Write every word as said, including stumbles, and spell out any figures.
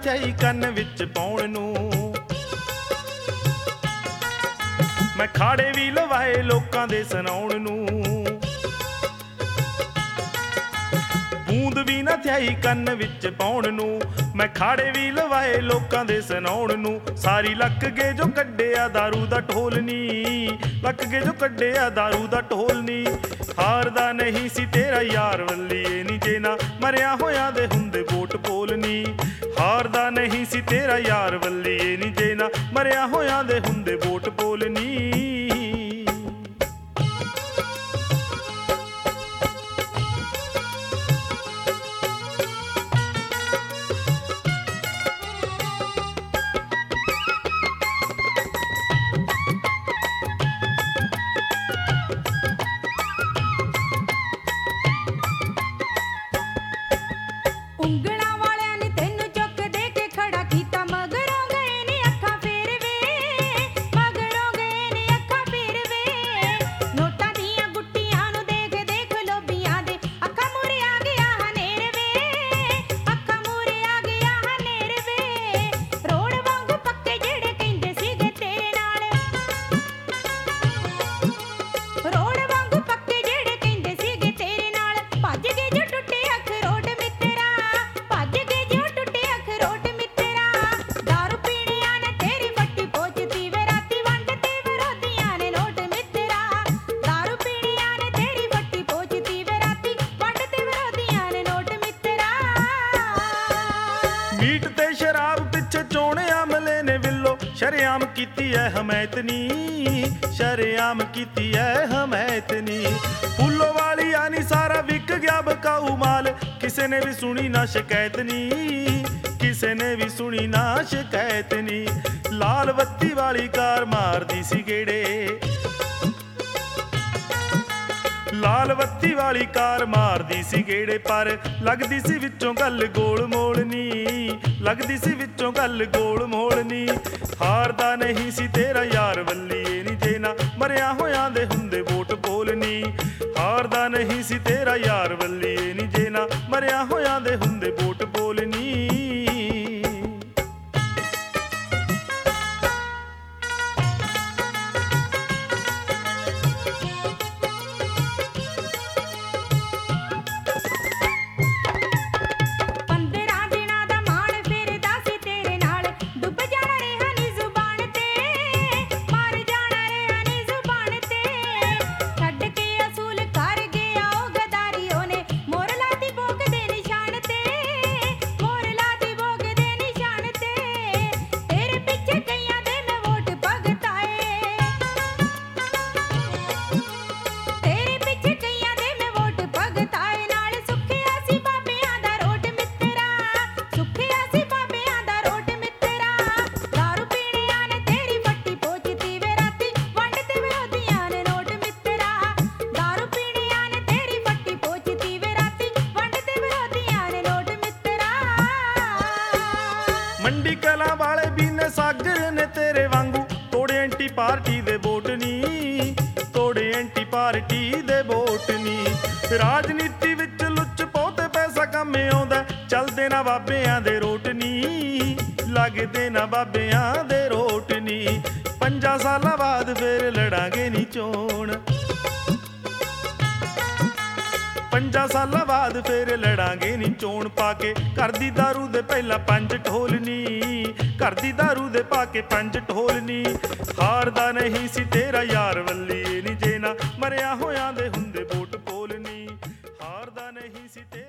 ਥਿਆਈ ਕੰਨ ਵਿੱਚ ਪਾਉਣ ਨੂੰ। ਮੈਂ ਖਾੜੇ ਵੀ ਲਵਾਏ ਲੋਕਾਂ ਦੇ ਸੁਣਾਉਣ ਨੂੰ। ਬੂੰਦ ਵੀ ਨਾ ਥਿਆਈ ਕੰਨ ਵਿੱਚ ਪਾਉਣ ਨੂੰ। ਮੈਂ ਖਾੜੇ ਵੀ ਲਵਾਏ ਲੋਕਾਂ ਦੇ ਸੁਣਾਉਣ ਨੂੰ। ਸਾਰੀ ਲੱਕ ਗਏ ਜੋ ਕੱਢਿਆ ਦਾਰੂ ਦਾ ਢੋਲ ਨੀ, ਲੱਕ ਗਏ ਜੋ ਕੱਢਿਆ ਦਾਰੂ ਦਾ ਢੋਲ ਨੀ। ਹਾਰਦਾ ਨਹੀਂ ਸੀ ਤੇਰਾ ਯਾਰ ਵੱਲੀਏ ਨੀ, ਜੇ ਨਾ ਮਰਿਆ ਹੋਇਆਂ ਦੇ ਹੁੰਦੇ ਵੋਟ ਪੋਲ ਨੀ। ਹਾਰਦਾ ਨਹੀਂ ਸੀ ਤੇਰਾ ਯਾਰ ਵੱਲੀਏ ਨੀ, ਜੇ ਨਾ ਮਰਿਆ ਹੋਇਆਂ ਦੇ ਹੁੰਦੇ ਵੋਟ ਪੋਲ ਨੀ। ਮੀਟ ਤੇ ਸ਼ਰਾਬ ਪਿੱਛੇ ਚੋਣ ਅਮਲੇ ਨੇ ਵਿਲੋ ਸ਼ਰੇਆਮ ਕੀਤੀ ਐ ਹਮਾਇਤ ਨੀ, ਸ਼ਰੇਆਮ ਕੀਤੀ ਐ ਹਮਾਇਤ ਨੀ। ਫੁੱਲੋ ਵਾਲੀ ਆਨੀ ਸਾਰਾ ਵਿਕ ਗਿਆ ਬਕਾਊ ਮਾਲ, ਕਿਸੇ ਨੇ ਵੀ ਸੁਣੀ ਨਾ ਸ਼ਿਕਾਇਤ ਨੀ, ਕਿਸੇ ਨੇ ਵੀ ਸੁਣੀ ਨਾ ਸ਼ਿਕਾਇਤ ਨੀ। ਲਾਲ ਬੱਤੀ ਵਾਲੀ ਕਾਰ ਮਾਰਦੀ ਸੀ ਗੇੜੇ, ਲਾਲ ਬੱਤੀ ਵਾਲੀ ਕਾਰ ਮਾਰਦੀ ਸੀ ਗੇੜੇ, ਪਰ ਲੱਗਦੀ ਸੀ ਵਿੱਚੋਂ ਗੱਲ ਗੋਲ ਮੋਲ ਨੀ, ਲੱਗਦੀ ਸੀ ਵਿੱਚੋਂ ਗੱਲ ਗੋਲ ਮੋਲ ਨੀ। ਹਾਰਦਾ ਨਹੀਂ ਸੀ ਤੇਰਾ ਯਾਰ ਵੱਲੀਏ ਨੀ, ਜੇ ਨਾ ਮਰਿਆ ਹੋਇਆਂ ਦੇ ਹੁੰਦੇ ਵੋਟ ਪੋਲ ਨੀ। ਹਾਰਦਾ ਨਹੀਂ ਸੀ ਤੇਰਾ ਯਾਰ ਵੱਲੀਏ ਨੀ, ਜੇ ਨਾ ਮਰਿਆ ਹੋਇਆਂ ਦੇ ਹੁੰਦੇ ਵੋਟ ਪੋਲ ਨੀ। ਮੰਡੀ ਕਲਾਂ ਵਾਲੇ ਵੀ ਨੇ ਸਾਗਰ ਨੇ ਤੇਰੇ ਵਾਂਗੂ, ਤੋੜੇ ਐਂਟੀ ਪਾਰਟੀ ਦੇ ਵੋਟ ਨੀ, ਤੋੜੇ ਐਂਟੀ ਪਾਰਟੀ ਦੇ ਵੋਟ ਨੀ। ਰਾਜਨੀਤੀ ਵਿੱਚ ਲੁੱਚ ਬਹੁਤੇ ਪੈਸਾ ਕੰਮ ਆਉਂਦਾ, ਚੱਲਦੇ ਨਾ ਬਾਬਿਆਂ ਦੇ ਰੋਟ ਨੀ, ਲੱਗਦੇ ਨਾ ਬਾਬਿਆਂ ਦੇ ਰੋਟ ਨੀ। ਪੰਜਾਂ ਸਾਲਾਂ ਬਾਅਦ ਫੇਰ ਲੜਾਂਗੇ ਨੀ ਚੋਣ, ਪੰਜਾਂ ਸਾਲਾਂ ਬਾਅਦ ਫੇਰ ਲੜਾਂਗੇ ਨੀ ਚੋਣ। ਪਾ ਕੇ ਘਰ ਦੀ ਦਾਰੂ ਦੇ ਪਹਿਲਾਂ ਪੰਜ ਢੋਲ ਨੀ, ਘਰ ਦੀ ਦਾਰੂ ਦੇ ਪਾ ਕੇ ਪੰਜ ਢੋਲ ਨੀ। ਹਾਰਦਾ ਨਹੀਂ ਸੀ ਤੇਰਾ ਯਾਰ ਵੱਲੀਏ ਨੀ, ਜੇ ਨਾ ਮਰਿਆ ਹੋਇਆਂ ਦੇ ਹੁੰਦੇ ਵੋਟ ਪੋਲ ਨੀ। ਹਾਰਦਾ ਨਹੀਂ ਸੀ